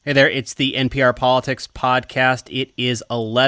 Hey there, it's the NPR Politics Podcast. It is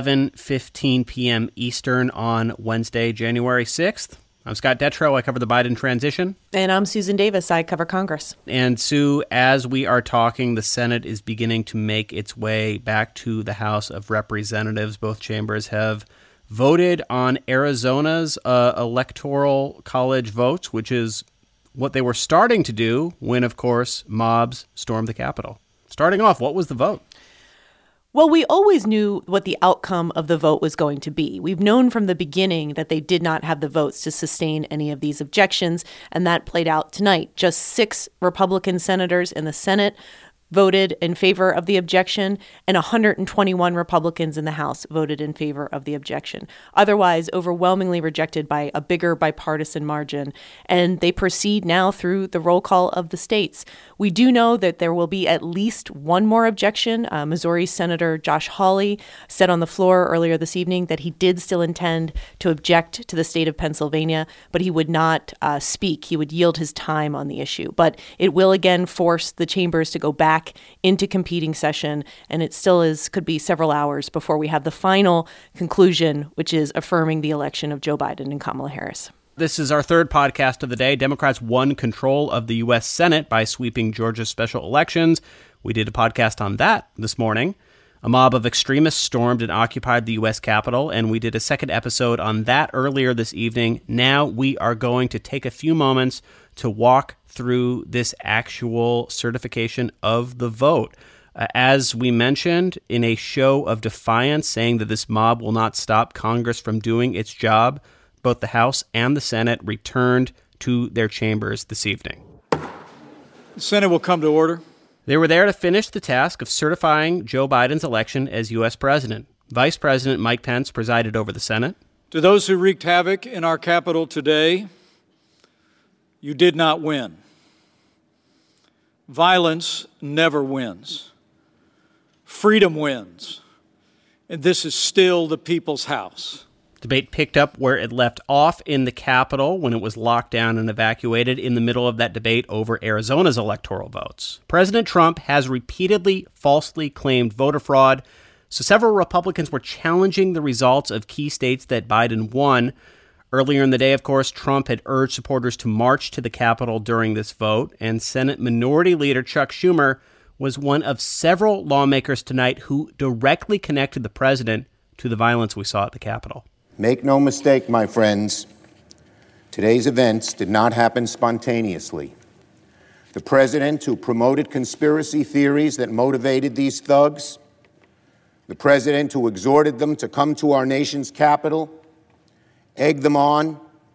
11:15 p.m. Eastern on Wednesday, January 6th. I'm Scott Detrow. I cover the Biden transition. And I'm Susan Davis. I cover Congress. And Sue, as we are talking, the Senate is beginning to make its way back to the House of Representatives. Both chambers have voted on Arizona's electoral college votes, which is what they were starting to do when, of course, mobs stormed the Capitol. Starting off, what was the vote? Well, we always knew what the outcome of the vote was going to be. We've known from the beginning that they did not have the votes to sustain any of these objections, and that played out tonight. Just 6 Republican senators in the Senate voted in favor of the objection, and 121 Republicans in the House voted in favor of the objection. Otherwise, overwhelmingly rejected by a bigger bipartisan margin. And they proceed now through the roll call of the states. We do know that there will be at least one more objection. Missouri Senator Josh Hawley said on the floor earlier this evening that he did still intend to object to the state of Pennsylvania, but he would not speak. He would yield his time on the issue. But it will again force the chambers to go back into competing session, and it still could be several hours before we have the final conclusion, which is affirming the election of Joe Biden and Kamala Harris. This is our third podcast of the day. Democrats won control of the U.S. Senate by sweeping Georgia's special elections. We did a podcast on that this morning. A mob of extremists stormed and occupied the U.S. Capitol, and we did a second episode on that earlier this evening. Now we are going to take a few moments to walk through this actual certification of the vote. As we mentioned, in a show of defiance, saying that this mob will not stop Congress from doing its job, both the House and the Senate returned to their chambers this evening. The Senate will come to order. They were there to finish the task of certifying Joe Biden's election as U.S. president. Vice President Mike Pence presided over the Senate. To those who wreaked havoc in our Capitol today, you did not win. Violence never wins. Freedom wins. And this is still the people's house. Debate picked up where it left off in the Capitol when it was locked down and evacuated in the middle of that debate over Arizona's electoral votes. President Trump has repeatedly falsely claimed voter fraud, so several Republicans were challenging the results of key states that Biden won. Earlier in the day, of course, Trump had urged supporters to march to the Capitol during this vote, and Senate Minority Leader Chuck Schumer was one of several lawmakers tonight who directly connected the president to the violence we saw at the Capitol. Make no mistake, my friends, today's events did not happen spontaneously. The president who promoted conspiracy theories that motivated these thugs, the president who exhorted them to come to our nation's capital, egged them on,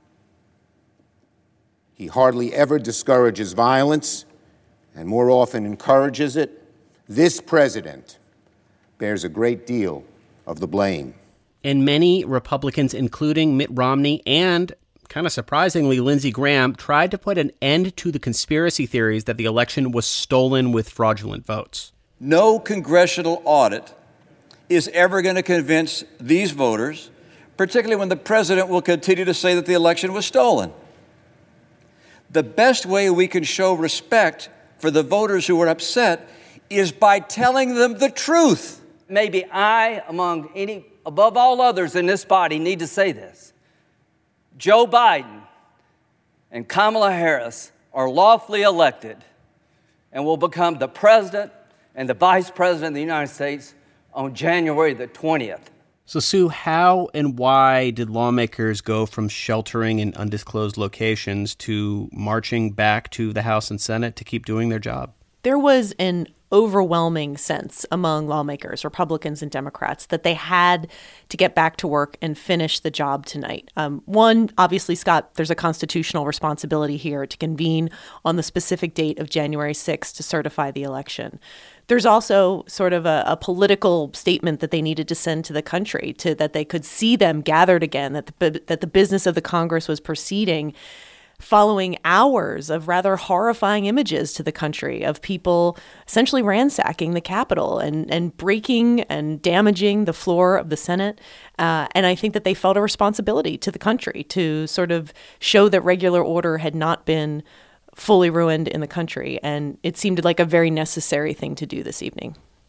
he hardly ever discourages violence and more often encourages it. This president bears a great deal of the blame. And many Republicans, including Mitt Romney and, kind of surprisingly, Lindsey Graham, tried to put an end to the conspiracy theories that the election was stolen with fraudulent votes. No congressional audit is ever going to convince these voters, particularly when the president will continue to say that the election was stolen. The best way we can show respect for the voters who are upset is by telling them the truth. Maybe I, above all others in this body, need to say this. Joe Biden and Kamala Harris are lawfully elected and will become the president and the vice president of the United States on January the 20th. So, Sue, how and why did lawmakers go from sheltering in undisclosed locations to marching back to the House and Senate to keep doing their job? There was an overwhelming sense among lawmakers, Republicans and Democrats, that they had to get back to work and finish the job tonight. One, obviously, Scott, there's a constitutional responsibility here to convene on the specific date of January 6th to certify the election. There's also sort of a political statement that they needed to send to the country, that they could see them gathered again, that the business of the Congress was proceeding, following hours of rather horrifying images to the country of people essentially ransacking the Capitol and breaking and damaging the floor of the Senate. And I think that they felt a responsibility to the country to sort of show that regular order had not been fully ruined in the country. And it seemed like a very necessary thing to do this evening.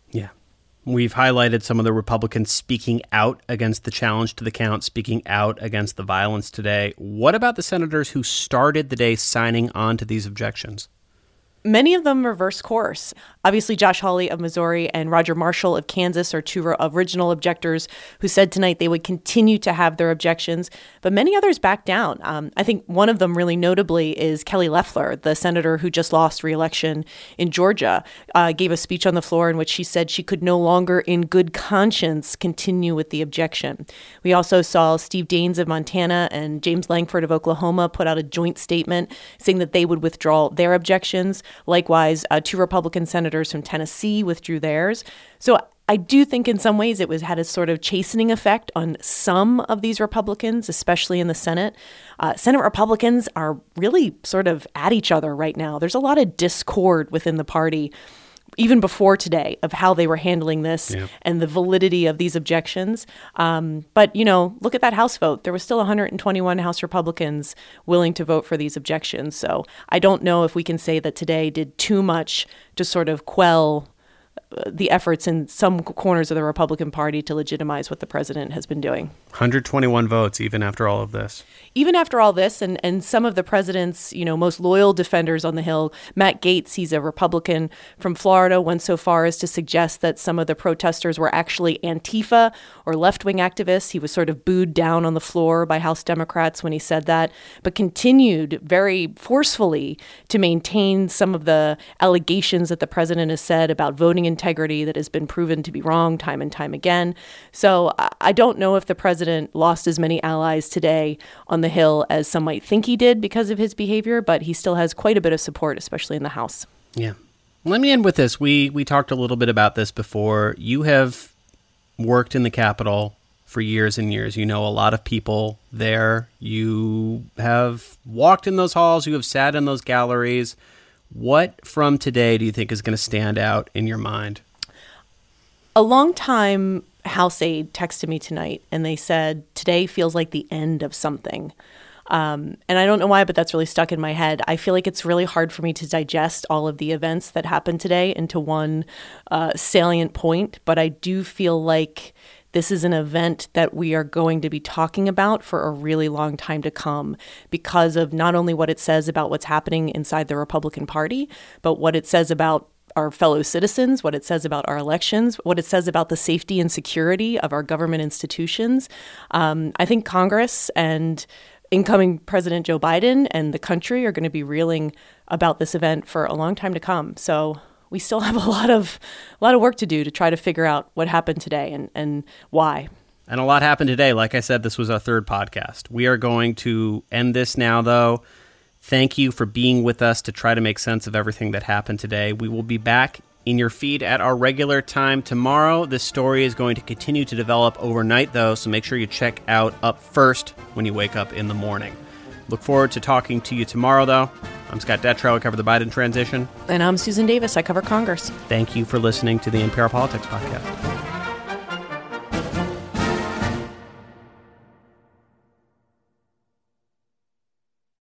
Yeah. We've highlighted some of the Republicans speaking out against the challenge to the count, speaking out against the violence today. What about the senators who started the day signing on to these objections? Many of them reverse course. Obviously, Josh Hawley of Missouri and Roger Marshall of Kansas are two original objectors who said tonight they would continue to have their objections, but many others backed down. I think one of them really notably is Kelly Loeffler, the senator who just lost re-election in Georgia, gave a speech on the floor in which she said she could no longer in good conscience continue with the objection. We also saw Steve Daines of Montana and James Lankford of Oklahoma put out a joint statement saying that they would withdraw their objections. Likewise, two Republican senators from Tennessee withdrew theirs. So I do think in some ways it had a sort of chastening effect on some of these Republicans, especially in the Senate. Senate Republicans are really sort of at each other right now. There's a lot of discord within the party, even before today, of how they were handling this and the validity of these objections. But, look at that House vote. There was still 121 House Republicans willing to vote for these objections. So I don't know if we can say that today did too much to sort of quell the efforts in some corners of the Republican Party to legitimize what the president has been doing. 121 votes, even after all of this. Even after all this, and some of the president's, most loyal defenders on the Hill, Matt Gaetz, he's a Republican from Florida, went so far as to suggest that some of the protesters were actually Antifa or left-wing activists. He was sort of booed down on the floor by House Democrats when he said that, but continued very forcefully to maintain some of the allegations that the president has said about voting integrity that has been proven to be wrong time and time again. So I don't know if the president lost as many allies today on the Hill as some might think he did because of his behavior, but he still has quite a bit of support, especially in the House. Yeah. Let me end with this. We talked a little bit about this before. You have worked in the Capitol for years and years. You know a lot of people there. You have walked in those halls. You have sat in those galleries. What from today do you think is going to stand out in your mind? A longtime House aide texted me tonight, and they said, today feels like the end of something. And I don't know why, but that's really stuck in my head. I feel like it's really hard for me to digest all of the events that happened today into one salient point, but I do feel like this is an event that we are going to be talking about for a really long time to come because of not only what it says about what's happening inside the Republican Party, but what it says about our fellow citizens, what it says about our elections, what it says about the safety and security of our government institutions. I think Congress and incoming President Joe Biden and the country are going to be reeling about this event for a long time to come. So we still have a lot of work to do to try to figure out what happened today and why. And a lot happened today. Like I said, this was our third podcast. We are going to end this now, though. Thank you for being with us to try to make sense of everything that happened today. We will be back in your feed at our regular time tomorrow. This story is going to continue to develop overnight, though, so make sure you check out Up First when you wake up in the morning. Look forward to talking to you tomorrow, though. I'm Scott Detrow. I cover the Biden transition. And I'm Susan Davis. I cover Congress. Thank you for listening to the NPR Politics Podcast.